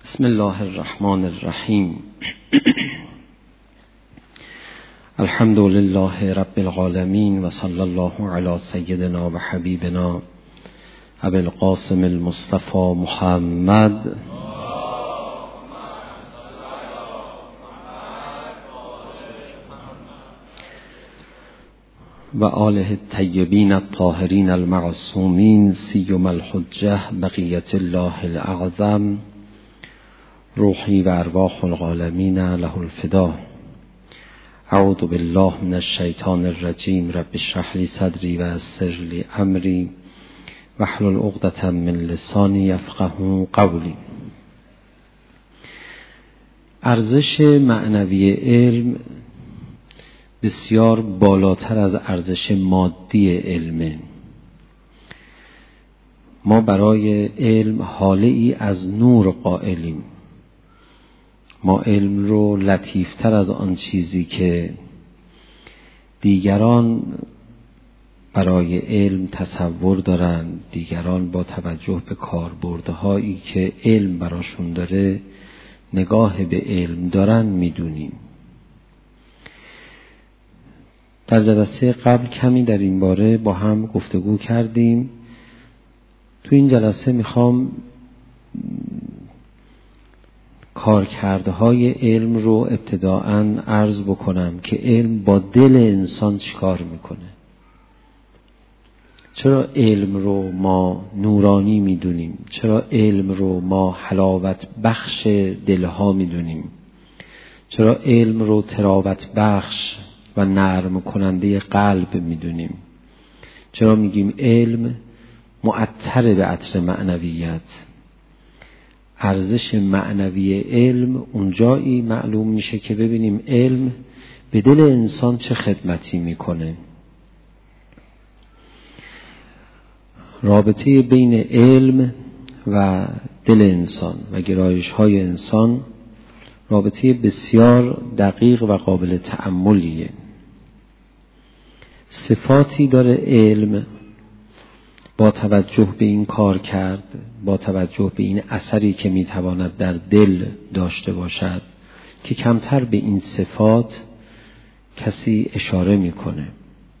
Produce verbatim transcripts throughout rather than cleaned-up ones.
بسم الله الرحمن الرحیم. الحمد لله رب العالمین و صلی الله علی سیدنا و حبیبنا ابی القاسم المصطفى محمد و آله الطیبین الطاهرین المعصومین سیما الحجة بقیة الله الاعظم روحی و ارواح العالمین له الفدا. اعوذ بالله من الشیطان الرجیم. رب اشرح لی صدری و یسر لی امری واحلل عقدة من لسانی یفقهوا قولی. ارزش معنوی علم بسیار بالاتر از ارزش مادی علمه. ما برای علم حاله ای از نور قائلیم. ما علم رو لطیفتر از آن چیزی که دیگران برای علم تصور دارن، دیگران با توجه به کاربردهایی که علم براشون داره نگاه به علم دارن میدونیم. در جلسه قبل کمی در این باره با هم گفتگو کردیم. تو این جلسه میخوام کارکردهای علم رو ابتداءً عرض بکنم که علم با دل انسان چیکار میکنه. چرا علم رو ما نورانی میدونیم؟ چرا علم رو ما حلاوت بخش دلها میدونیم؟ چرا علم رو تراوت بخش و نرم کننده قلب میدونیم؟ چرا میگیم علم معطر به عطر معنویت؟ ارزش معنوی علم اونجایی معلوم میشه که ببینیم علم به دل انسان چه خدمتی میکنه. رابطه بین علم و دل انسان و گرایش های انسان رابطه بسیار دقیق و قابل تأملیه. صفاتی داره علم با توجه به این کار کرد، با توجه به این اثری که میتواند در دل داشته باشد که کمتر به این صفات کسی اشاره میکنه.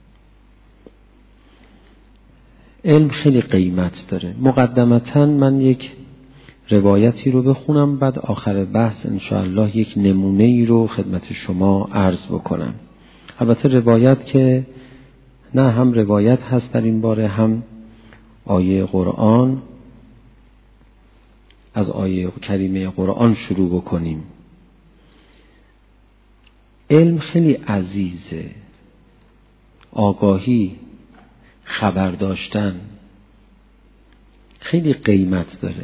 علم خیلی قیمت داره. مقدمتاً من یک روایتی رو بخونم، بعد آخر بحث انشاءالله یک نمونه ای رو خدمت شما عرض بکنم. البته روایت که نه هم روایت هست در این باره، هم آیه قرآن. از آیه کریمه قرآن شروع بکنیم. علم خیلی عزیزه. آگاهی، خبر داشتن خیلی قیمت داره.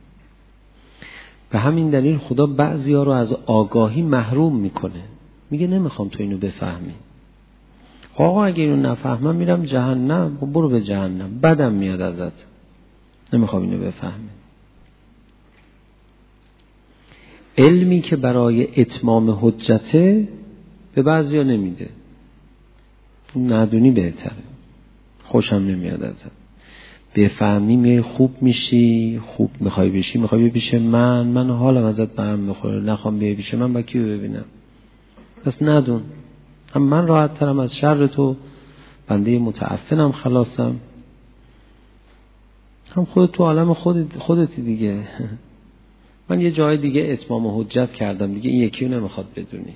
به همین دلیل خدا بعضی ها رو از آگاهی محروم میکنه. میگه نمیخوام تو اینو بفهمی. خب آقا اگه اینو نفهمم میرم جهنم. خب برو به جهنم، بدم میاد ازت، نمیخوام اینو بفهمی. علمی که برای اتمام حجته به بعضی ها نمیده. ندونی بهتره، خوشم نمیاد ازت. بفهمی میای خوب میشی، خوب میخوای بشی، میخوای پیش من، من حالم ازت به هم میخوره، نخوام بیای پیش من، با کیو ببینم؟ پس ندون. هم من راحت ترم از شر تو، بنده متعفنم، خلاصم. هم خودت تو عالم خودت خودتی دیگه. من یه جای دیگه اتمام حجت کردم دیگه، این یکیو نمیخواد بدونی.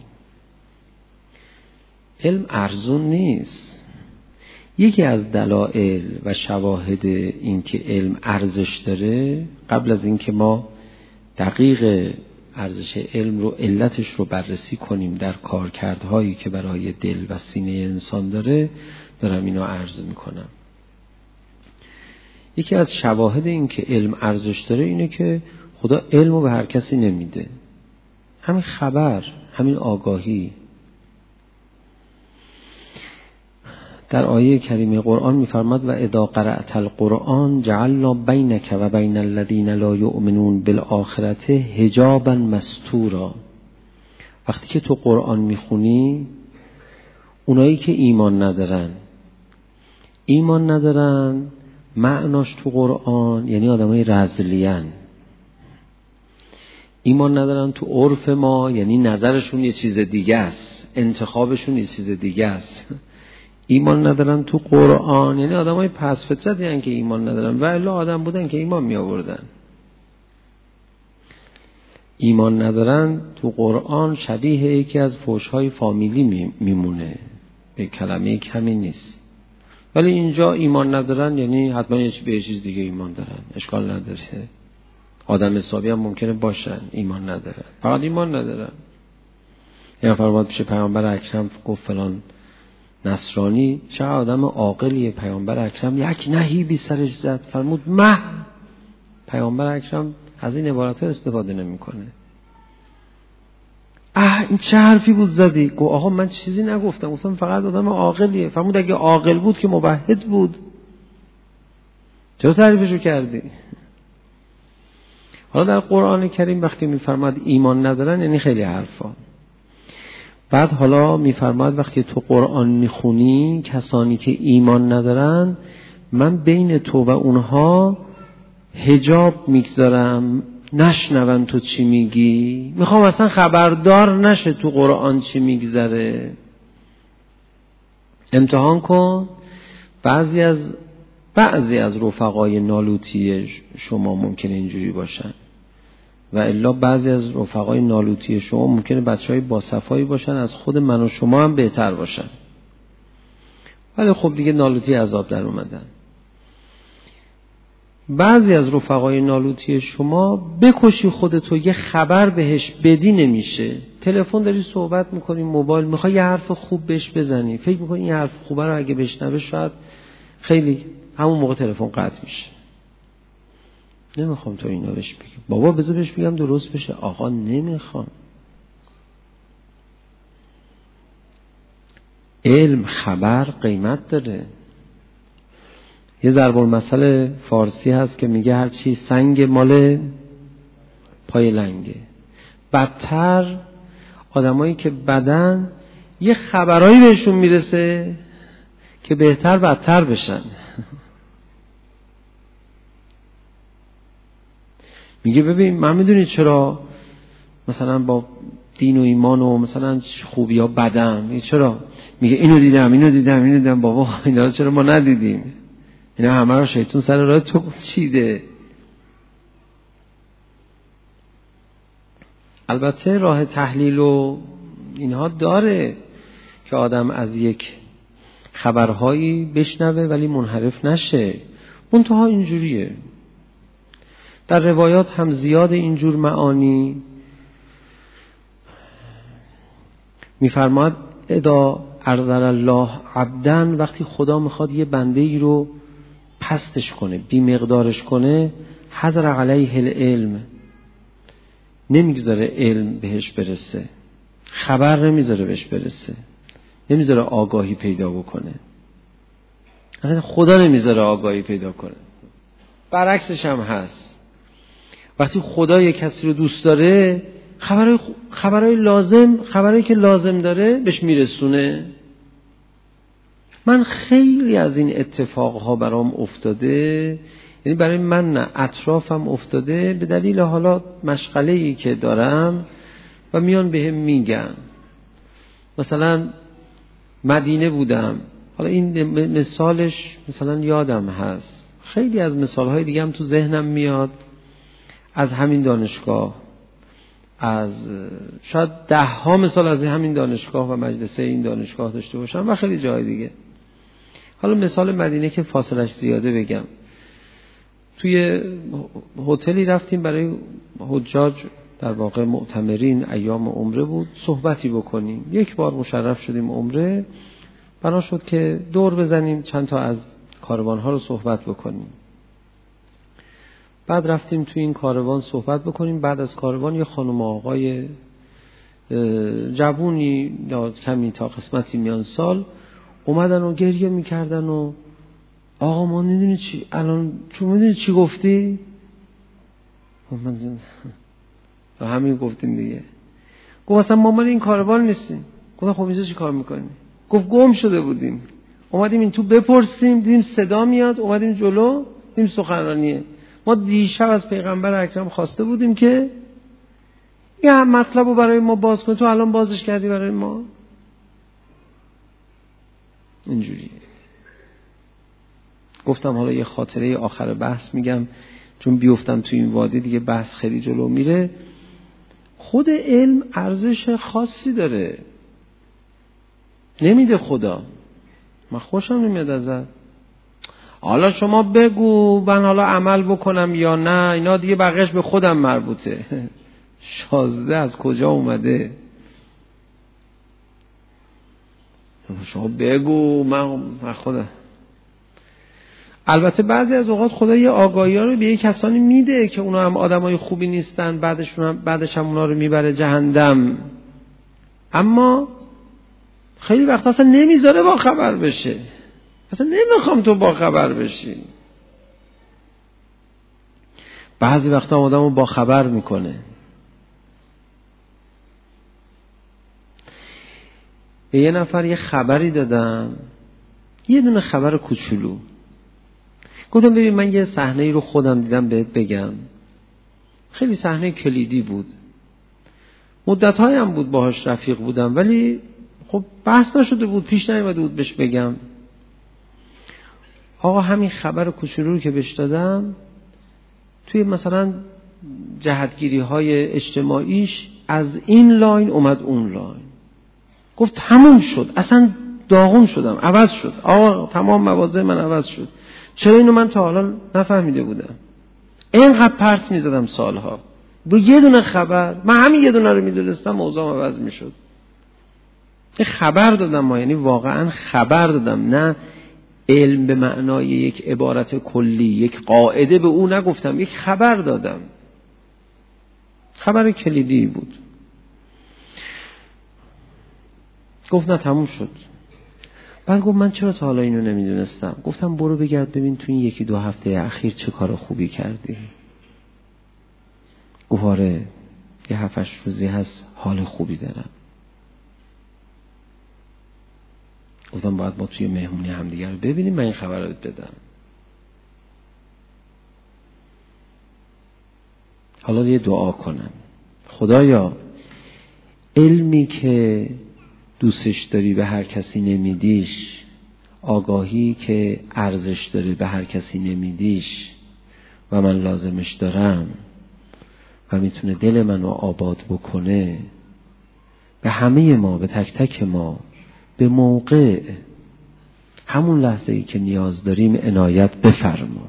علم ارزون نیست. یکی از دلایل و شواهد این که علم ارزش داره، قبل از این که ما دقیق ارزش علم رو، علتش رو بررسی کنیم در کارکردهایی که برای دل و سینه انسان داره، دارم اینو عرض میکنم. یکی از شواهد این که علم ارزش داره اینه که خدا علم رو به هر کسی نمیده. همین خبر، همین آگاهی. در آیه کریمه قرآن میفرماد و اذا قرأت القرآن جعلنا بینک و بین الذین لا یؤمنون بالآخرة حجابا مستورا. وقتی که تو قرآن میخونی، اونایی که ایمان ندارن ایمان ندارن معناش تو قرآن یعنی آدمای رذلین، ایمان ندارن تو عرف ما یعنی نظرشون یه چیز دیگه است، انتخابشون یه چیز دیگه است. ایمان ندارن تو قرآن یعنی آدمای پس فطرتی هستن که ایمان ندارن، و الا آدم بودن که ایمان می آوردن. ایمان ندارن تو قرآن شبیه یکی از فحش‌های فامیلی میمونه، به کلمه کمی نیست. ولی اینجا ایمان ندارن یعنی حتما یه چیز به چیز دیگه ایمان دارن، اشکال نداره. آدم حسابی هم ممکنه باشن ایمان ندارن، فقط ایمان ندارن. یه نفر اومد پیش پیامبر اکرم گفت فلان نصرانی چه آدم عاقلیه. پیامبر اکرم یک نهی بی سرش زد، فرمود مه. پیامبر اکرم از این عبارت ها استفاده نمی کنه. اه این چه حرفی بود زدی؟ گفت آقا من چیزی نگفتم، گفتم فقط آدم عاقلیه. فرمود اگه عاقل بود که موحد بود، چرا تعریفشو کردی؟ حالا در قرآن کریم وقتی میفرماد ایمان ندارن یعنی خیلی حرفا. بعد حالا میفرماد وقتی تو قرآن میخونی کسانی که ایمان ندارن من بین تو و اونها حجاب میگذارم، نشنون تو چی میگی، میخوام اصلا خبردار نشه تو قرآن چی میگذره. امتحان کن. بعضی از بعضی از رفقای نالوتی شما ممکنه اینجوری باشن، و الا بعضی از رفقای نالوتی شما ممکنه بچهای باصفایی باشن، از خود من و شما هم بهتر باشن، ولی خب دیگه نالوتی عذاب در اومدن. بعضی از رفقای نالوتی شما بکشی خودتو یه خبر بهش بدی نمیشه. تلفن داری صحبت میکنی، موبایل میخوای یه حرف خوب بهش بزنی، فکر میکنی این حرف خوبه رو اگه بشنوه شاید خیلی همون موقع تلفن قطع میشه. نمیخوام تو اینا بهش بگی، بابا بذار بهش بگم درست بشه. آقا نمیخوام. علم خبر قیمت داره. یه ضرب المثل فارسی هست که میگه هر چی سنگ مال پای لنگه. بدتر آدمایی که بدن یه خبرایی بهشون میرسه که بهتر بدتر بشن. میگه ببین من میدونی چرا مثلا با دین و ایمان و مثلا خوبی ها بدم، چرا؟ میگه اینو دیدم اینو دیدم اینو دیدم. بابا اینا رو چرا ما ندیدیم؟ اینا همه رو شیطان سر راه تو چیده. البته راه تحلیل و اینها داره که آدم از یک خبرهایی بشنوه ولی منحرف نشه. منتها اینجوریه در روایات هم زیاد اینجور معانی. میفرماد اذا ارذل الله عبدن، وقتی خدا میخواد یه بنده ای رو پستش کنه، بی مقدارش کنه، حضر علیه العلم، نمیگذاره علم بهش برسه، خبر نمیذاره بهش برسه، نمیذاره آگاهی پیدا بکنه. اصلا خدا نمیذاره آگاهی پیدا کنه. برعکسش هم هست. وقتی خدا یک کسی رو دوست داره خبرهای خبرهای لازم خبرهایی که لازم داره بهش میرسونه. من خیلی از این اتفاقها برام افتاده، یعنی برای من نه اطرافم افتاده، به دلیل حالا مشغله‌ای که دارم و میان بهم میگن. مثلا مدینه بودم، حالا این مثالش مثلا یادم هست، خیلی از مثالهای دیگه هم تو ذهنم میاد از همین دانشگاه، از شاید ده ها مثال از همین دانشگاه و مجلسه این دانشگاه داشته باشم و خیلی جای دیگه. حالا مثال مدینه که فاصلش زیاده بگم. توی هتلی رفتیم برای حجاج، در واقع معتمرین، ایام عمره بود، صحبتی بکنیم. یک بار مشرف شدیم عمره، بنا شد که دور بزنیم چند تا از کاروانها رو صحبت بکنیم. بعد رفتیم توی این کاروان صحبت بکنیم. بعد از کاروان یه خانم آقای جوونی یا کمی تا قسمتی میان سال اومدن و گریه میکردن و آقا ما میدونی چی الان تو میدونی چی گفتی؟ من همین گفتیم دیگه. گفت اصلا ما مال این کاروان نیستیم. گفت خب اینجا چی کار میکنی؟ گفت گم شده بودیم، اومدیم این تو بپرسیم، دیدیم صدا میاد، اومدیم جلو، دیدیم سخنرانیه. ما دیشب از پیغمبر اکرم خواسته بودیم که یه مطلب رو برای ما باز کن، تو الان بازش کردی برای ما. اینجوریه. گفتم حالا یه خاطره آخر بحث میگم، چون بیفتم تو این وادی دیگه بحث خیلی جلو میره. خود علم ارزش خاصی داره، نمیده خدا. من خوشم نمیاد ازت. حالا شما بگو من حالا عمل بکنم یا نه، اینا دیگه بقیش به خودم مربوطه. شازده از کجا اومده؟ شما بگو من خودم. البته بعضی از اوقات خدا یه آگاهی ها رو به یه کسانی میده که اونا هم آدمای خوبی نیستن، بعدشون هم بعدش هم اونا رو میبره جهنم. اما خیلی وقت اصلا نمیذاره با خبر بشه. اصلا نمیخوام تو با خبر بشی. بعضی وقتا آدمو با خبر میکنه. به یه نفر یه خبری دادم، یه دونه خبر کوچولو. گفتم ببین من یه صحنه‌ای رو خودم دیدم بهت بگم. خیلی صحنه کلیدی بود. مدت‌های هم بود باهاش رفیق بودم، ولی خب بحث نشده بود، پیش نیومده بود بهش بگم. آقا همین خبر کوچولو رو که بهش دادم، توی مثلا جهتگیری‌های اجتماعیش از این لاین اومد اون لاین. گفت تموم شد، اصلا داغون شدم، عوض شد. آقا تمام مواضع من عوض شد. چرا اینو من تا حالا نفهمیده بودم؟ اینقدر پرت میزدم سالها با یه دونه خبر. من همین یه دونه رو میدونستم موضوع عوض میشد. یه خبر دادم ما، یعنی واقعا خبر دادم، نه علم به معنای یک عبارت کلی، یک قاعده به او نگفتم، یک خبر دادم. خبر کلیدی بود. گفت نه تموم شد. بعد گفت من چرا تا حالا اینو نمیدونستم؟ گفتم برو بگرد ببین تو این یکی دو هفته اخیر چه کار خوبی کردی. گفت آره یه هفتش روزی هست حال خوبی دارم. گفتم باید ما توی مهمونی همدیگر رو ببینیم، من این خبر رو بدم. حالا یه دعا کنم. خدایا علمی که دوستش داری به هر کسی نمیدیش، آگاهی که ارزش داری به هر کسی نمیدیش و من لازمش دارم و میتونه دل منو آباد بکنه، به همه ما، به تک تک ما به موقع همون لحظه ای که نیاز داریم عنایت بفرما.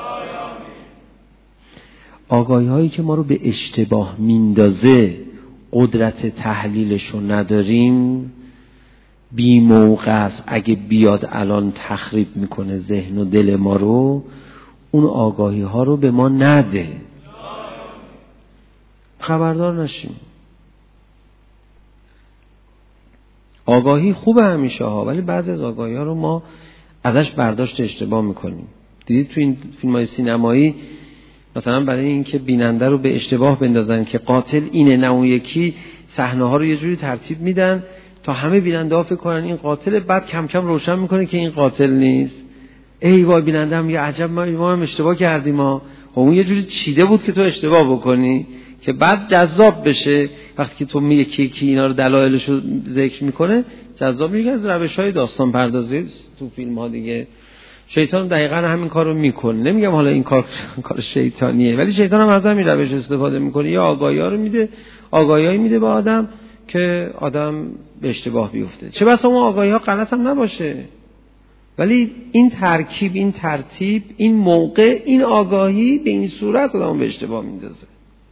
آگاهی هایی که ما رو به اشتباه میندازه قدرت تحلیلشو نداریم، بی موقع است. اگه بیاد الان تخریب میکنه ذهن و دل ما رو، اون آگاهی ها رو به ما نده، خبردار نشیم. آگاهی خوبه همیشه ها، ولی بعضی از آگاهی ها رو ما ازش برداشت اشتباه میکنیم. دیدید تو این فیلم های سینمایی مثلا برای اینکه بیننده رو به اشتباه بندازن که قاتل اینه نه اون یکی، صحنه ها رو یه جوری ترتیب میدن تا همه بیننده ها فکر کنن این قاتله، بعد کم کم روشن میکنه که این قاتل نیست. ای وای بیننده هم یه عجب ما, ما هم اشتباه کردیم. ما اون یه جوری چیده بود که تو اشتباه بکنی که بعد جذاب بشه. وقتی که تو میگه کی کی اینا رو دلایلش رو ذکر میکنه جذاب میشه. از روش‌های داستان پردازی تو فیلم ها دیگه شیطان دقیقاً همین کارو میکنه. نمیگم حالا این کار کار شیطانیه، ولی شیطان هم از همین روش استفاده میکنه. یا آگاهی‌ها رو میده، آگاهی‌ای میده به آدم که آدم به اشتباه بیفته. چه بسا اون آگاهی‌ها غلط هم نباشه، ولی این ترکیب، این ترتیب، این موقع، این آگاهی به این صورت آدم به اشتباه میندازه.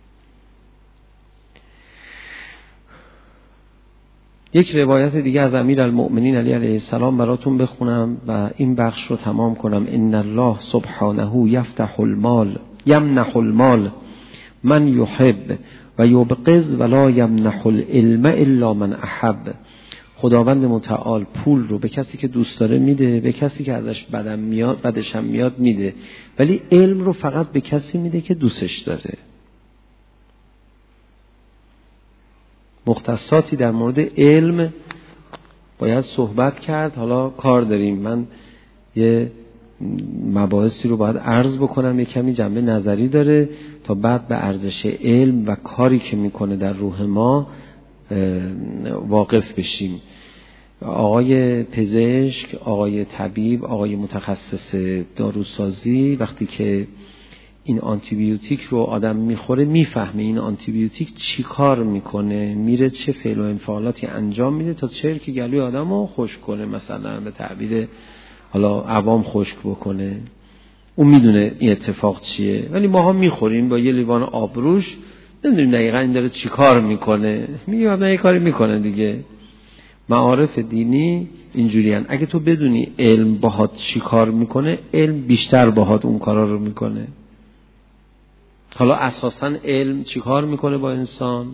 یک روایت دیگه از امیرالمؤمنین علی علیه السلام براتون بخونم و این بخش رو تمام کنم. ان الله سبحانه یفتح المال یمنح المال من یحب و یبغض ولا یمنح العلم الا من احب. خداوند متعال پول رو به کسی که دوست داره میده، به کسی که ازش بدم میاد بدش هم میاد میده، ولی علم رو فقط به کسی میده که دوستش داره. مختصاتی در مورد علم باید صحبت کرد، حالا کار داریم. من یه مباحثی رو باید عرض بکنم، یک کمی جنبه نظری داره تا بعد به ارزش علم و کاری که میکنه در روح ما واقف بشیم. آقای پزشک، آقای طبیب، آقای متخصص داروسازی وقتی که این آنتی بیوتیک رو آدم میخوره میفهمه این آنتی بیوتیک چی کار میکنه، میره چه فعل و انفعالاتی انجام میده تا چرک گلوی آدم رو خشک کنه، مثلا به تعبیر حالا عوام خشک بکنه. اون میدونه این اتفاق چیه، ولی ماها میخوریم با یه لیوان آبروش، نمیدونیم دقیقا این داره چی کار میکنه، میگیم ابنا یه کاری میکنه دیگه. معارف دینی اینجوری هن. اگه تو بدونی علم باهات چی کار میکنه، علم بیشتر باهات اون کارا رو میکنه. حالا اساساً علم چی کار میکنه با انسان؟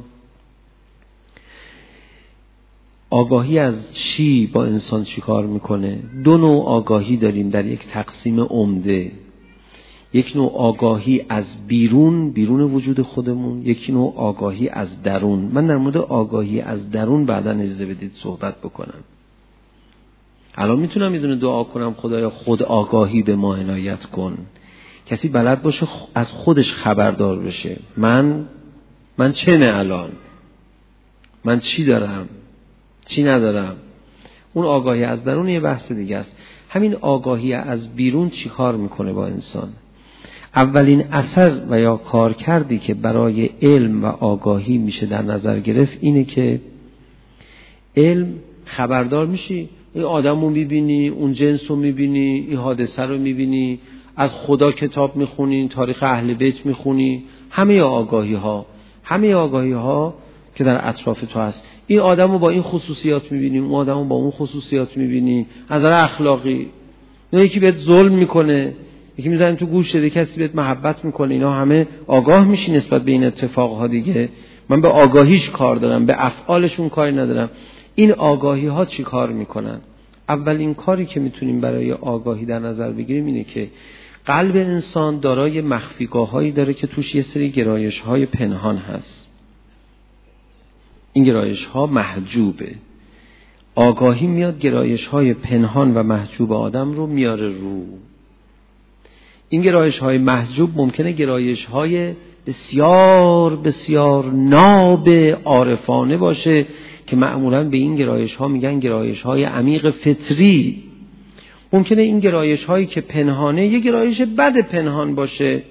آگاهی از چی با انسان چی کار میکنه؟ دو نوع آگاهی داریم در یک تقسیم عمده. یک نوع آگاهی از بیرون، بیرون وجود خودمون، یک نوع آگاهی از درون. من در مورد آگاهی از درون بعداً اجازه بدید صحبت بکنم. الان میتونم میدونه دعا کنم خدایا خود آگاهی به ما عنایت کن. کسی بلد باشه از خودش خبردار بشه. من من چه نه الان؟ من چی دارم؟ چی ندارم؟ اون آگاهی از درون یه بحث دیگه است. همین آگاهی از بیرون چی کار میکنه با انسان؟ اولین اثر و یا کار کردی که برای علم و آگاهی میشه در نظر گرفت اینه که علم خبردار میشی، این آدم رو میبینی، اون جنس رو میبینی، این حادثه رو میبینی، از خدا کتاب میخونی، تاریخ اهل بیت میخونی، همه آگاهی ها همه آگاهی ها که در اطراف تو هست. این آدم رو با این خصوصیات میبینی، اون آدم رو با اون خصوصیات میبینی. از نظر اخلاقی نه یکی بهت ظلم میکنه، یکی میزنه تو گوش داده، کسی بهت محبت میکنه، اینا همه آگاه میشی نسبت به این اتفاقها دیگه. من به آگاهیش کار دارم، به افعالشون کاری ندارم. این آگاهی ها چی کار میکنن؟ اولین کاری که میتونیم برای آگاهی در نظر بگیریم اینه که قلب انسان دارای مخفیگاه‌هایی داره که توش یه سری گرایش‌های پنهان هست. این گرایش‌ها محجوبه. آگاهی میاد گرایش‌های پنهان و محجوب آدم رو میاره رو. این گرایش‌های محجوب ممکنه گرایش‌های بسیار بسیار ناب عارفانه باشه که معمولاً به این گرایش‌ها میگن گرایش‌های عمیق فطری. ممکنه این گرایش‌هایی که پنهانه یه گرایش بد پنهان باشه،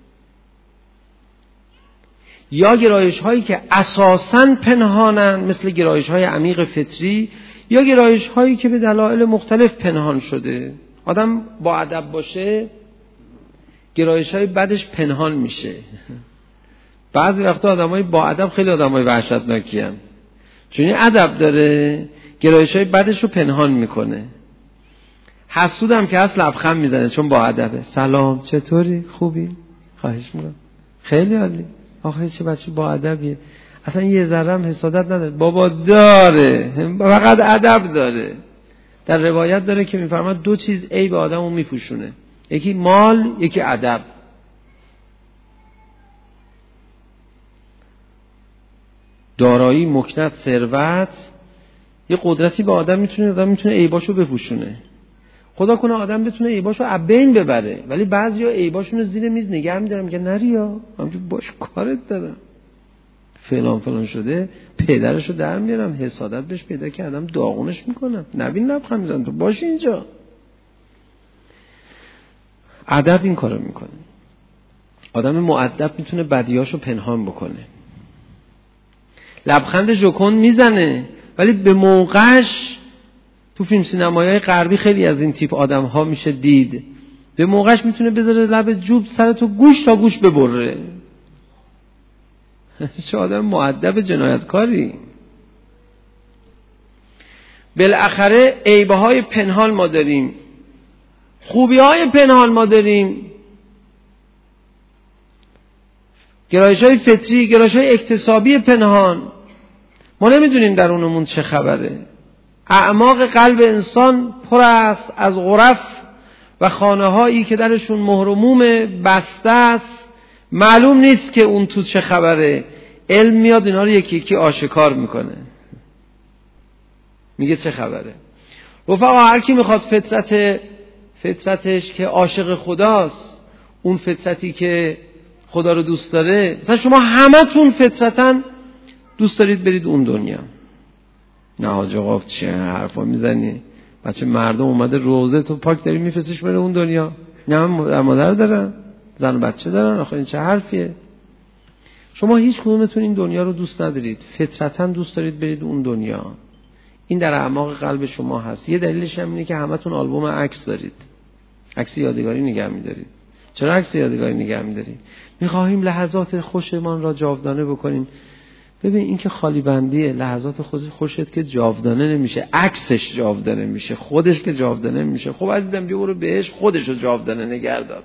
یا گرایش‌هایی که اساساً پنهانن مثل گرایش‌های عمیق فطری، یا گرایش‌هایی که به دلایل مختلف پنهان شده. آدم با ادب باشه گرایش‌های بدش پنهان میشه. بعضی وقتا آدمای با ادب خیلی آدمای وحشتناکی ان، چون این ادب داره گرایش‌های بدش رو پنهان میکنه. حسودم که هست لبخند میزنه چون با ادبه. سلام چطوری؟ خوبی؟ خواهش میکنم. خیلی عالی. آخه چه بچه با ادبیه، اصلا یه ذره هم حسادت نداره. بابا داره، فقط ادب داره. در روایت داره که میفرماد دو چیز عیب آدمو میپوشونه، یکی مال، یکی ادب. دارایی، مکنت، ثروت یه قدرتی به آدم میتونه آدم میتونه عیباشو بپوشونه. خدا کنه آدم بتونه عیباشو از بین ببره، ولی بعضیا عیباشونو زیر میز نگه می‌دارن، میگن نریا من باش کارت دارم، فلان فلان شده، پدرشو در میارم، حسادت بهش پیدا کردم داغونش میکنم، نبین لبخند میزنم تو باش اینجا. ادب این کارو میکنه. آدم مؤدب میتونه بدیاشو پنهان بکنه. لبخند ژوکن میزنه ولی به موقعش، تو فیلم سینمایی غربی خیلی از این تیپ آدم ها میشه دید، به موقعش میتونه بذاره لب جوب سرتو گوش تا گوش ببره. چه آدم مؤدب جنایتکاری. بالاخره عیبه های پنهان ما داریم، خوبی های پنهان ما داریم، گرایش های فطری، گرایش های اکتسابی پنهان. ما نمیدونیم درونمون چه خبره. اعماق قلب انسان پر است از غرف و خانه هایی که درشون مهر و موم بسته است، معلوم نیست که اون تو چه خبره. علم میاد اینا رو یکی یکی آشکار میکنه، میگه چه خبره. رفقا هر کی میخواد فطرت فطرتش که عاشق خداست، اون فطرتی که خدا رو دوست داره. مثلا شما همتون فطرتاً دوست دارید برید اون دنیا. نه حاج آقا چه حرفا میزنی؟ بچه مردم اومده روزه تو پاک داری میفرستیش بره اون دنیا؟ نه من مادر دارن، زن و بچه دارن، آخه این چه حرفیه؟ شما هیچ کدومتون این دنیا رو دوست ندارید، فطرتاً دوست دارید برید اون دنیا. این در اعماق قلب شما هست. یه دلیلش هم اینه که همتون آلبوم عکس دارید، عکس یادگاری نگه می‌دارید. چرا عکس یادگاری نگه می‌دارید؟ می‌خواهیم لحظات خوشمان را جاودانه بکنیم. ببین این که خالی بندیه، لحظات خوشت که جاودانه نمیشه، عکسش جاودانه میشه، خودش که جاودانه میشه. خب عزیزم بیا برو بهش، خودش رو جاودانه نگه دار.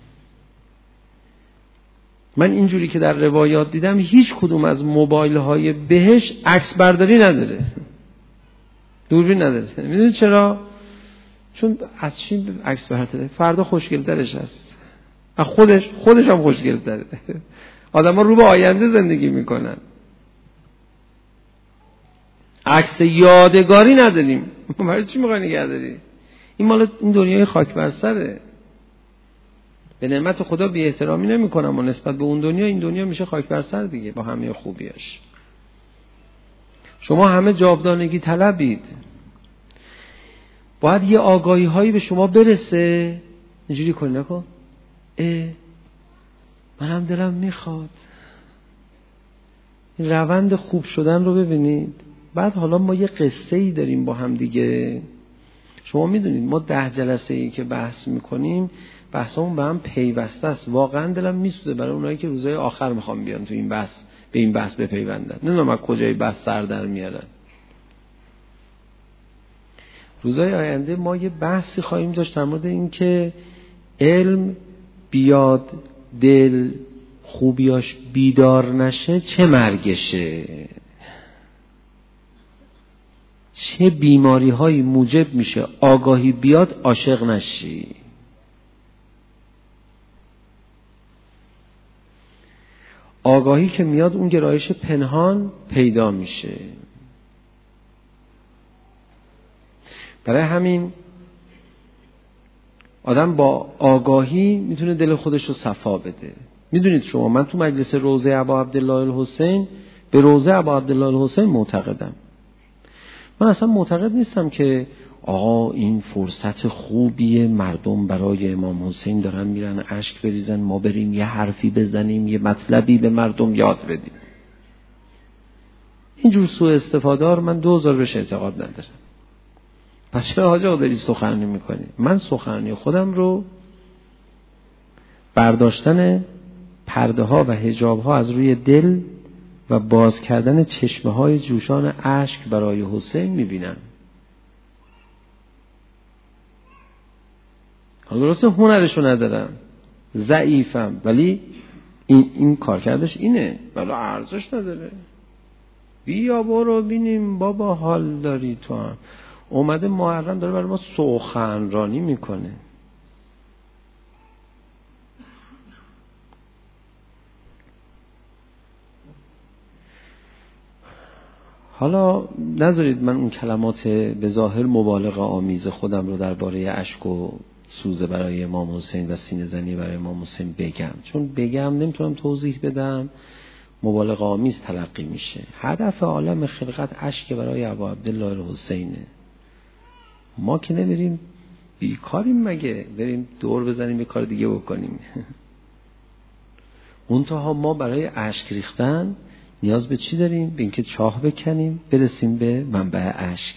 من اینجوری که در روایات دیدم هیچ کدوم از موبایل های بهش عکس برداری نداره، دوربین نداره. میدونید چرا؟ چون از چی عکس برداره؟ فردا خوشگل‌ترش هست، خودش خودش هم خوشگل‌تره. آدم‌ها رو به آینده زندگی میکنن. عکس یادگاری نداریم، برای چی میخوای نگه داری؟ این مال این دنیای خاک بر سره. به نعمت خدا بی احترامی نمی کنم و نسبت به اون دنیا، این دنیا میشه خاک بر سر دیگه با همه خوبیاش. شما همه جاودانگی طلبید، باید یه آگاهی هایی به شما برسه. اینجوری کن نکن اه منم دلم میخواد. این روند خوب شدن رو ببینید. بعد حالا ما یه قصه ای داریم با هم دیگه. شما میدونید ما ده جلسه ای که بحث میکنیم بحثمون به هم پیوسته است. واقعا دلم میسوزه برای اونایی که روزهای آخر میخوام بیان تو این بحث به این بحث بپیوندن. نمیدونم از کجای بحث سر در میارن. روزهای آینده ما یه بحثی خواهیم داشت در مورد این که علم بیاد دل خوبیاش بیدار نشه چه مرگشه، چه بیماری هایی موجب میشه آگاهی بیاد عاشق نشی. آگاهی که میاد اون گرایش پنهان پیدا میشه. برای همین آدم با آگاهی میتونه دل خودش رو صفا بده. میدونید شما من تو مجلس روضه ابا عبدالله الحسین به روضه ابا عبدالله الحسین معتقدم. من اصلا معتقد نیستم که آقا این فرصت خوبیه مردم برای امام حسین دارن میرن اشک بریزن، ما بریم یه حرفی بزنیم یه مطلبی به مردم یاد بدیم. اینجور سوء استفاده من دوزار بهش اعتقاد ندارم. پس چرا حاج آقا داری سخنرانی میکنی؟ من سخنرانی خودم رو برداشتن پرده ها و حجاب ها از روی دل و باز کردن چشمه های جوشان اشک برای حسین میبینم. حالا درسته هنرشو ندارم، ضعیفم، ولی این, این کار کردش اینه، ولی ارزش نداره. بیا برو بینیم بابا حال داری تو هم. اومده محرم داره برای ما سخنرانی میکنه. حالا نذارید من اون کلمات به ظاهر مبالغه آمیز خودم رو درباره اشک و سوزه برای امام حسین و سینه زنی برای امام حسین بگم، چون بگم نمیتونم توضیح بدم، مبالغه آمیز تلقی میشه. هدف عالم خلقت اشک برای ابا عبدالله الحسینه. ما که نمیریم بیکاریم مگه بریم دور بزنیم یه کار دیگه بکنیم. منتها ما برای اشک ریختن نیاز به چی داریم؟ به اینکه چاه بکنیم برسیم به منبع اشک.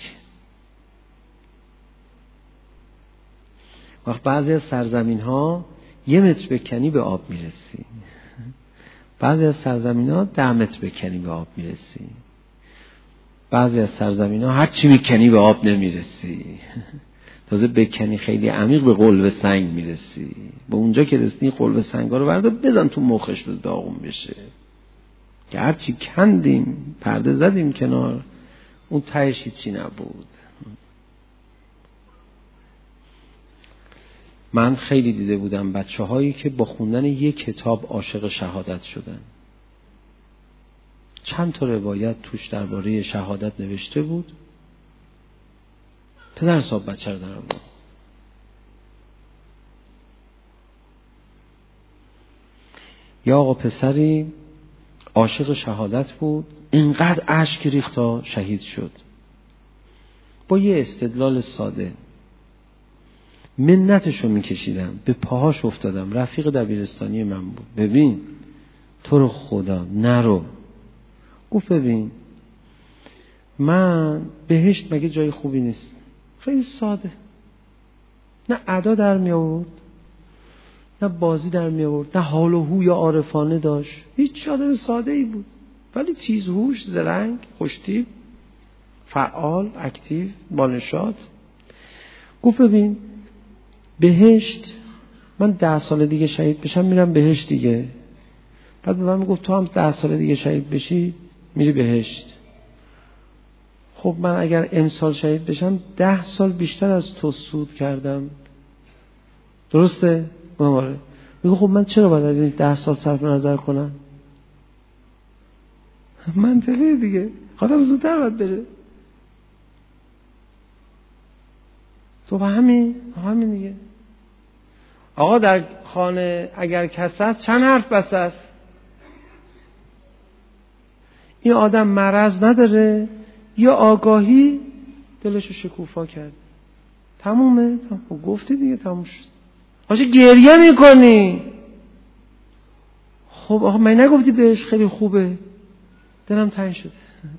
وقت بعضی از سرزمین ها یه متر بکنی به آب میرسی، بعضی از سرزمین ها ده متر بکنی به آب میرسی، بعضی از سرزمین ها هر چی بکنی به آب نمیرسی. تازه بکنی خیلی عمیق به قلب سنگ میرسی. به اونجا که رسیدی قلب سنگا رو بردار بزن تو مخش بز داغون بشه. که هرچی کندیم پرده زدیم کنار اون تهش هیچی نبود. من خیلی دیده بودم بچه هایی که با خوندن یک کتاب عاشق شهادت شدن. چند تا روایت توش درباره شهادت نوشته بود، پدر صاحب بچه رو در آورد. یا آقا پسری عاشق شهادت بود، اینقدر اشک ریخت تا شهید شد. با یه استدلال ساده منتشو میکشیدم، به پاهاش افتادم. رفیق دبیرستانی من بود. ببین تو رو خدا نرو. گفت ببین من بهشت مگه جای خوبی نیست؟ خیلی ساده، نه ادا در می آورد، نه بازی در می آورد، نه حال و هوی عارفانه داشت. هیچ آدم ساده ای بود، ولی تیزهوش، زرنگ، خوشتیپ، فعال، اکتیو، بالنشاط. گفت ببین بهشت، من ده سال دیگه شهید بشم میرم بهشت دیگه. بعد به من میگفت تو هم ده سال دیگه شهید بشی میری بهشت. خب من اگر امسال شهید بشم ده سال بیشتر از تو سود کردم، درسته؟ آره. میگه خب من چرا باید از این ده سال صرف نظر کنم؟ منطقیه دیگه، خودم زودتر باید بره. تو به همین همین دیگه. آقا در خانه اگر کس است چند حرف بس است. این آدم مرض نداره یا آگاهی دلشو شکوفا کرد، تمومه. تموم. گفتی دیگه تموم شد. آشه گریه میکنی. خب آقا من نگفتی بهش خیلی خوبه؟ دلم تنگ شد.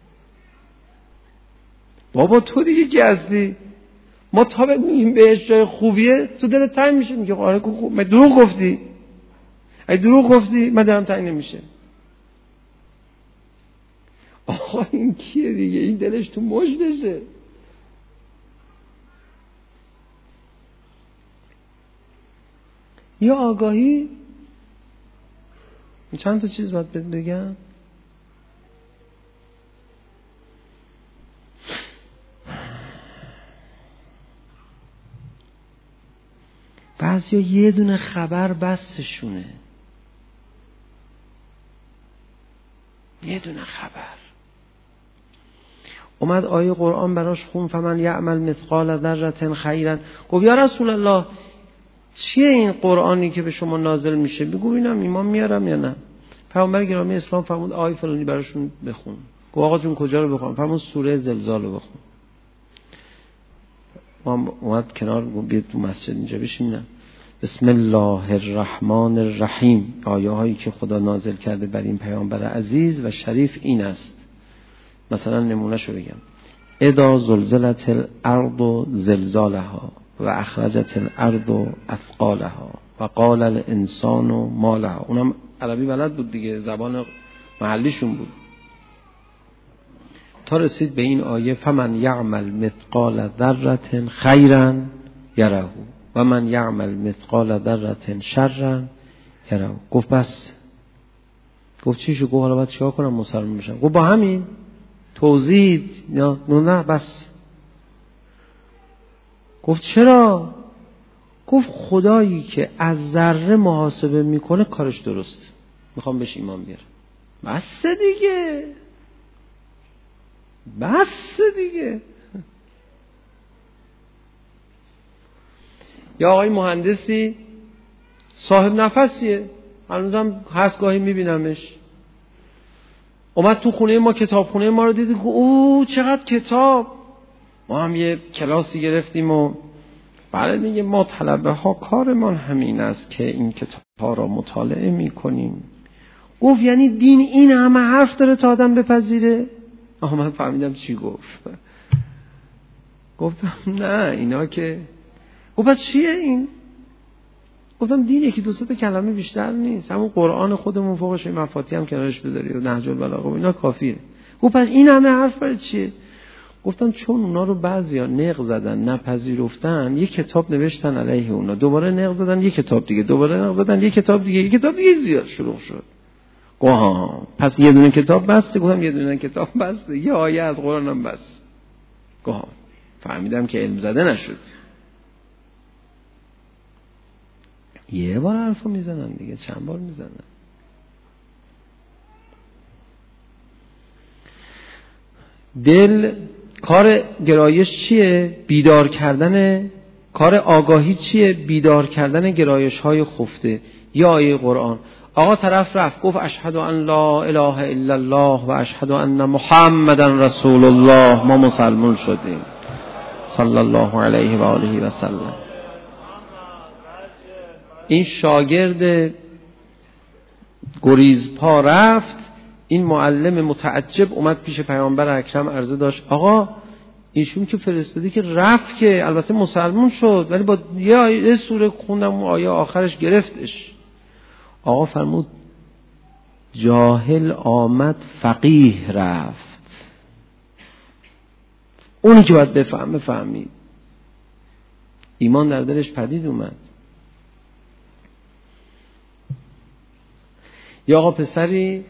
بابا تو دیگه کی هستی؟ ما تا بگیم بهش جای خوبیه تو دلت تنگ میشه. میگه آره خوب. من دروغ گفتی. اگه دروغ گفتی من دلم تنگ نمیشه. آقا این کیه دیگه؟ این دلش تو مژدشه. یا آگاهی. چند تا چیز باید بگم. بعضیا یه دونه خبر بسشونه، یه دونه خبر. اومد آیه قرآن براش خون فمن یعمل مثقال ذره خیرا. گفت یا رسول الله چیه این قرآنی که به شما نازل میشه؟ بگو ببینم ایمان میارم یا نه. پیامبر گرامی اسلام فرمود آیه فلانی براشون بخون. گفت آقا جون کجا رو بخونم؟ فرمود سوره زلزال رو بخون. ما اومد کنار گفت بیا تو مسجد اینجا بشینم. بسم الله الرحمن الرحیم. آیه هایی که خدا نازل کرده بر این پیامبر عزیز و شریف این است. مثلا نمونه شو بگم: اذا زلزلت الارض زلزالها و اخرجت الارض اثقالها و قال الانسان ما لها. اونم عربی بلد بود دیگه، زبان محلیشون بود. تا رسید به این آیه فمن یعمل مثقال ذره خیرا یره و من یعمل مثقال ذره شرا یره. گفت بس. گفت چی شو؟ گفت حالا باید چیکار کنم مسلمان بشم؟ گفت با همین توضیح نه نه بس. گفت چرا؟ گفت خدایی که از ذره محاسبه میکنه کارش درست، میخوام بهش ایمان بیارم. بس دیگه، بس دیگه. یا آقای مهندسی صاحب نفسیه، هنوزم هست گاهی میبینمش، اومد تو خونه ما، کتابخونه ما رو دید، اوه چقدر کتاب. ما هم یه کلاسی گرفتیم و بله دیگه ما طلبه ها کارمان همین است که این کتاب ها را مطالعه میکنیم. گفت یعنی دین این همه حرف داره تا آدم بپذیره؟ آها من فهمیدم چی گفت. گفتم نه اینا که. گفت پس چیه این؟ گفتم دین یکی دو سه تا کلمه بیشتر نیست، همون قرآن خودمون فوقش این مفاتی هم کنارش بذاری و نهج البلاغه و اینا کافیه. گفت پس این همه حرف برای چیه؟ گفتم چون اونا رو بعضیا نق زدن نپذیرفتن، یک کتاب نوشتن علیه اونا، دوباره نق زدن یک کتاب دیگه، دوباره نق زدن یک کتاب دیگه، یک کتاب دیگه زیاد شروع شد. گفتم پس یه دونه کتاب بسته؟ گفتم یه دونه کتاب بسته، یه آیه از قرآن هم بس. گفتم فهمیدم که علم زده نشد. یه بار حرفو میزنن دیگه، چند بار میزنن. دل کار گرایش چیه؟ بیدار کردن کار آگاهی چیه؟ بیدار کردن گرایش های خفته. یا آیه قرآن، آقا طرف رفت گفت اشهد ان لا اله الا الله و اشهد ان محمدن رسول الله، ما مسلمان شدیم. صلی الله علیه و آله و سلم. این شاگرد گریز پا رفت، این معلم متعجب اومد پیش پیامبر اکرم عرضه داشت آقا ایشون که فرستادی که رفت، که البته مسلمان شد ولی با یه سوره خوندم و آیه آخرش گرفتش. آقا فرمود جاهل آمد فقیه رفت. اونی که باید بفهمه فهمید، ایمان در دلش پدید اومد. یا آقا پسری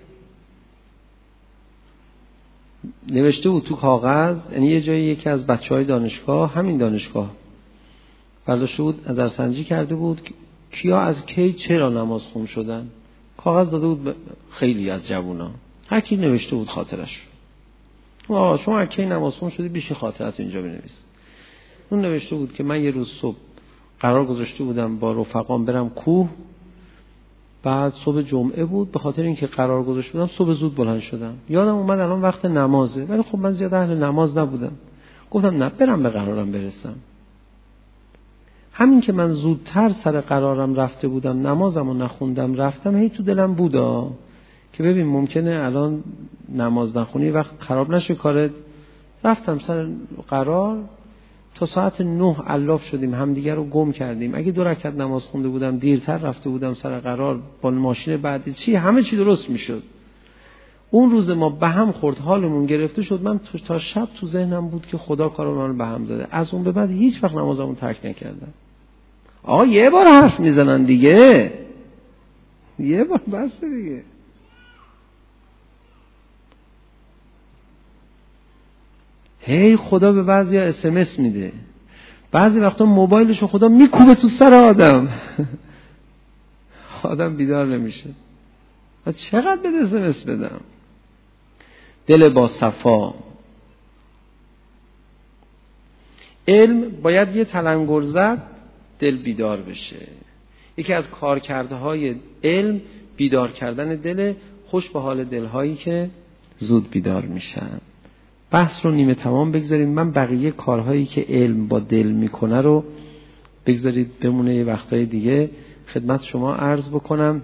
نوشته بود تو کاغذ، یعنی یه جایی یکی از بچهای دانشگاه، همین دانشگاه برداشته بود نظرسنجی کرده بود کیا از کی چرا نماز خون شدن. کاغذ داده بود خیلی از جوونا، هر کی نوشته بود خاطرش. آقا شما از کی نماز خون شدی بیش خاطرت اینجا بنویس. اون نوشته بود که من یه روز صبح قرار گذاشته بودم با رفقام برم کوه، بعد صبح جمعه بود، به خاطر اینکه قرار گذاشته بودم صبح زود بلند شدم، یادم اومد الان وقت نمازه، ولی خب من زیاد اهل نماز نبودم، گفتم نه برم به قرارم برسم. همین که من زودتر سر قرارم رفته بودم، نمازمو نخوندم رفتم، هی تو دلم بودا که ببین ممکنه الان نماز نخونی وقت خراب نشه کارت. رفتم سر قرار، تا ساعت نه علاف شدیم، همدیگر رو گم کردیم. اگه دو رکعت نماز خونده بودم، دیرتر رفته بودم سر قرار با ماشین بعدی چی، همه چی درست میشد. اون روز ما به هم خورد، حالمون گرفته شد. من تا شب تو ذهنم بود که خدا کارو منو به هم زده. از اون به بعد هیچ وقت نمازمو ترک نکردم. آقا یه بار حرف میزنن دیگه، یه بار بس دیگه. هی خدا به بعضیا اس ام اس میده، بعضی وقتا موبایلشو خدا میکوبه تو سر آدم آدم بیدار نمیشه. من چقدر به اس ام اس بدم؟ دل با صفا. علم باید یه تلنگر زد دل بیدار بشه. یکی از کارکردهای علم بیدار کردن دل، خوش به حال دلهایی که زود بیدار میشن. بحث رو نیمه تمام بگذاریم، من بقیه کارهایی که علم با دل میکنه رو بگذارید بمونه یه وقتای دیگه خدمت شما عرض بکنم.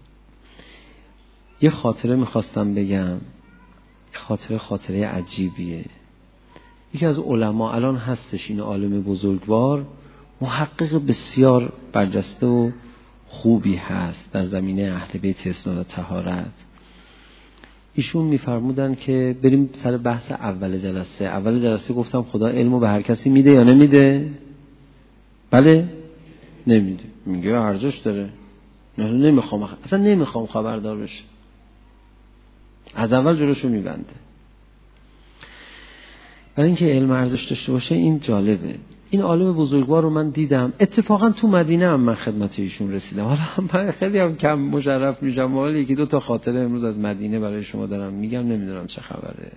یه خاطره میخواستم بگم، خاطره خاطره عجیبیه. یکی از علما الان هستش، این عالم بزرگوار، محقق بسیار برجسته و خوبی هست در زمینه اهل بیت اسناد و طهارت. ایشون میفرمودن که بریم سر بحث اول جلسه. اول جلسه گفتم خدا علمو به هر کسی میده یا نمیده؟ بله نمیده. میگه ارزش داره. نه نمیخوام، اصلا نمیخوام خبردار بشه. از اول جلوشو میبنده. برای اینکه علم ارزش داشته باشه این جالبه. این عالم بزرگوار رو من دیدم اتفاقا تو مدینه هم من خدمت ایشون رسیدم. حالا من خیلی هم کم مشرف میشم، ولی یکی دو تا خاطره امروز از مدینه برای شما دارم میگم، نمیدونم چه خبره.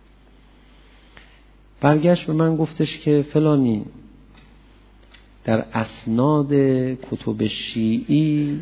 برگشت به من گفتش که فلانی در اسناد کتب شیعی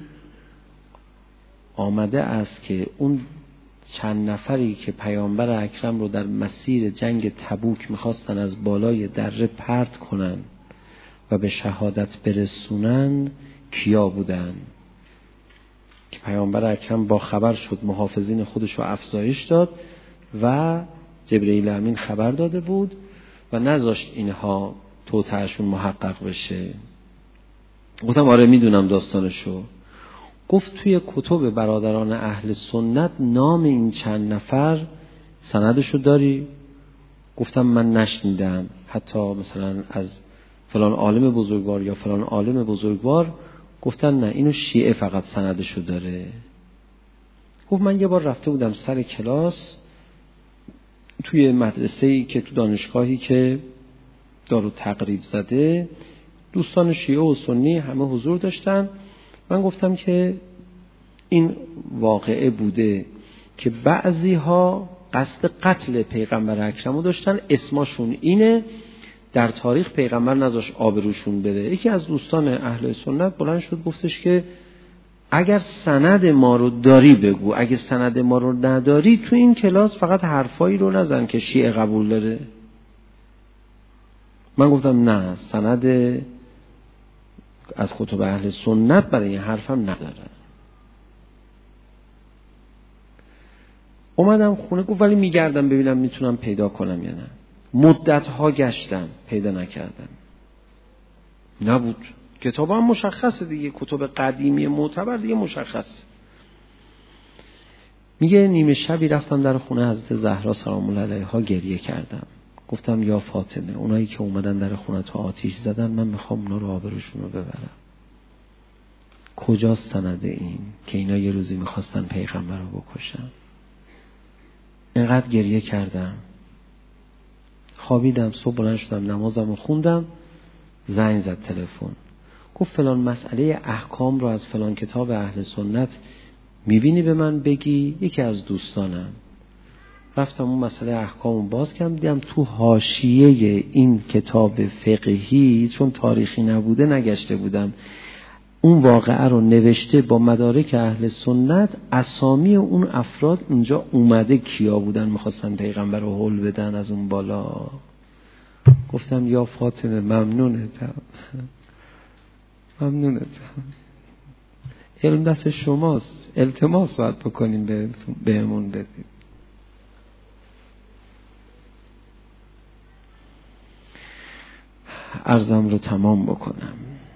آمده است که اون چند نفری که پیامبر اکرم رو در مسیر جنگ تبوک میخواستن از بالای دره پرت کنن و به شهادت برسونن کیا بودن، که پیامبر اکرم با خبر شد، محافظین خودش رو افزایش داد و جبرئیل امین خبر داده بود و نذاشت اینها توطئه‌شون محقق بشه. گفتم آره میدونم داستانشو. گفت توی کتب برادران اهل سنت نام این چند نفر سندشو داری؟ گفتم من نشنیدم، حتی مثلا از فلان عالم بزرگوار یا فلان عالم بزرگوار. گفتن نه اینو شیعه فقط سندشو داره. گفت من یه بار رفته بودم سر کلاس توی مدرسه‌ای که تو دانشگاهی که دارو تقریب زده، دوستان شیعه و سنی همه حضور داشتن. من گفتم که این واقعه بوده که بعضی ها قصد قتل پیغمبر اکرمو داشتن، اسمشون اینه، در تاریخ پیغمبر نذاش آبروشون بره. یکی از دوستان اهل سنت بلند شد گفتش که اگر سند ما رو داری بگو، اگه سند ما رو نداری تو این کلاس فقط حرفایی رو نزن که شیعه قبول داره. من گفتم نه، سند از کتب اهل سنت برای این حرفم نداره. اومدم خونه، گفت ولی میگردم ببینم میتونم پیدا کنم یا نه. مدتها گشتم پیدا نکردم، نبود. کتاب هم مشخصه دیگه، کتب قدیمی معتبر دیگه مشخصه. میگه نیمه شبی رفتم در خونه حضرت زهرا سلام الله علیها، گریه کردم. گفتم یا فاطمه، اونایی که اومدن در خونه تو آتیش زدن، من میخوام اونا رو آبروشون رو ببرم. کجاست سند این که اینا یه روزی میخواستن پیغمبر رو بکشن؟ اینقدر گریه کردم، خوابیدم. صبح بلند شدم نمازم رو خوندم، زنگ زد تلفن، گفت فلان مسئله احکام رو از فلان کتاب اهل سنت میبینی به من بگی؟ یکی از دوستانم. رفتم اون مسئله احکام رو باز کردم، دیدم تو حاشیه این کتاب فقهی، چون تاریخی نبوده نگشته بودم، اون واقعه رو نوشته با مدارک اهل سنت، اسامی اون افراد اونجا اومده کیا بودن میخواستن پیغمبر رو هل بدن از اون بالا. گفتم یا فاطمه ممنونتم، ممنونتم، علم دست شماست، التماس باید بکنیم بهمون بدید. عرضم رو تمام بکنم.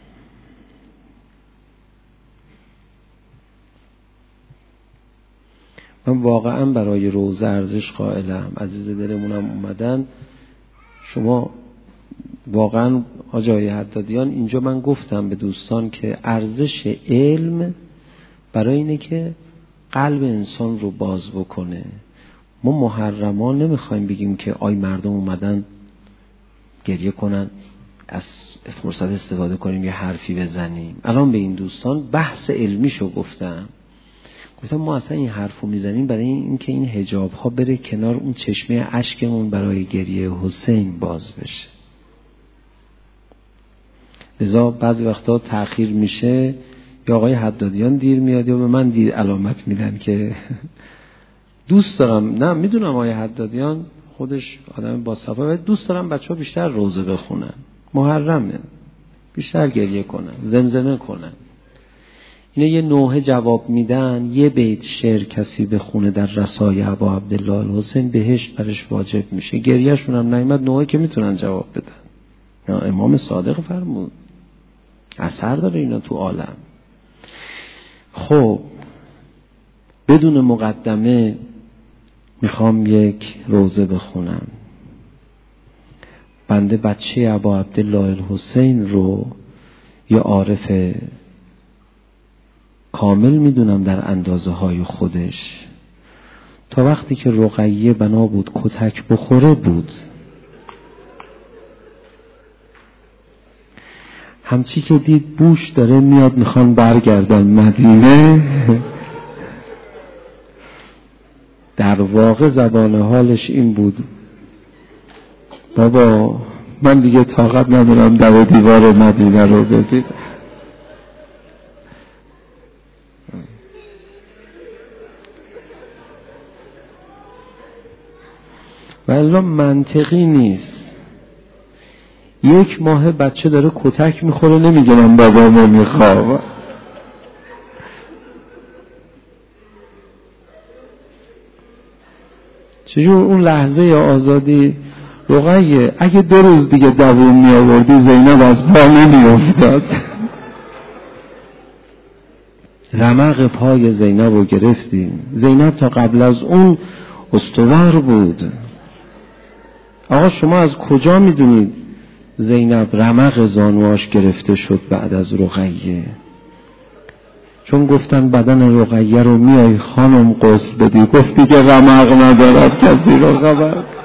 من واقعا برای روزه ارزش قائلم. عزیز دلمونم اومدن. شما واقعا آجای حدادیان، اینجا من گفتم به دوستان که ارزش علم برای اینه که قلب انسان رو باز بکنه. ما محرمان نمیخوایم بگیم که آی مردم اومدن گریه کنن، از فرصت استفاده کنیم یه حرفی بزنیم. الان به این دوستان بحث علمیشو گفتم. گفتم ما اصلا این حرفو میزنیم برای اینکه این حجاب ها بره کنار، اون چشمه اشکمون برای گریه حسین باز بشه. لذا بعضی وقتا تأخیر میشه، یا آقای حدادیان دیر میاد یا به من دیر علامت میدن که دوست دارم. نه میدونم آقای حدادیان خودش آدم با صفا، دوست دارم بچه ها بیشتر روزه بخونن، محرمه، بیشتر گریه کنن، زمزمه کنن. اینا یه نوحه جواب میدن. یه بیت شعر کسی بخونه در رسای ابا عبدالله الحسین، بهشت برش واجب میشه. گریهشون هم نیامد، نوحه که میتونن جواب بدن. یا امام صادق فرمود اثر داره اینا تو عالم. خب بدون مقدمه میخوام یک روزه بخونم. بنده بچه ابا عبدالله الحسین رو یه عارف کامل میدونم در اندازه های خودش. تا وقتی که رقیه بنا بود کتک بخوره بود، همچی که دید بوش داره میاد میخوان برگردن مدینه، در واقع زبان حالش این بود بابا من دیگه طاقت ندارم در دیوار مدینه رو بدید. ولی منطقی نیست. یک ماه بچه داره کتک میخوره نمیگه من بابامو میخوام. چجور اون لحظه آزادی رقیه اگه دو روز دیگه دووم می آوردی زینب از پا نمی افتاد. رمق پای زینب رو گرفتیم. زینب تا قبل از اون استوار بود. آقا شما از کجا می دونید زینب رمق زانواش گرفته شد بعد از رقیه؟ چون گفتن بدن رقیه رو میای خانم غسل بدی، گفتی که رمق ندارد کسی رو خبر.